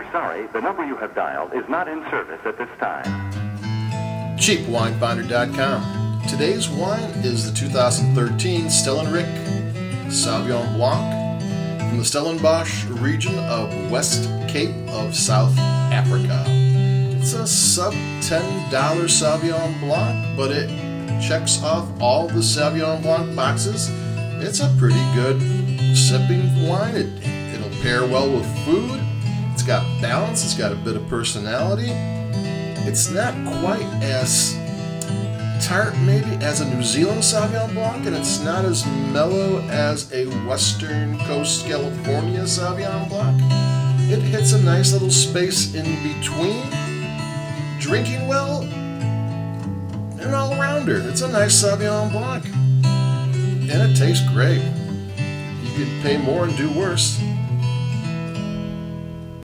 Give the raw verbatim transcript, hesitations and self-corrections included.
We're sorry, the number you have dialed is not in service at this time. cheap wine finder dot com. Today's wine is the two thousand thirteen Stellenrick Sauvignon Blanc from the Stellenbosch region of West Cape of South Africa. It's a sub ten dollar Sauvignon Blanc, but it checks off all the Sauvignon Blanc boxes. It's a pretty good sipping wine. It, it'll pair well with food. It's got balance. It's got a bit of personality. It's not quite as tart maybe as a New Zealand Sauvignon Blanc, and it's not as mellow as a Western Coast California Sauvignon Blanc. It hits a nice little space in between. Drinking well, an all-rounder. It's a nice Sauvignon Blanc, and it tastes great. You could pay more and do worse.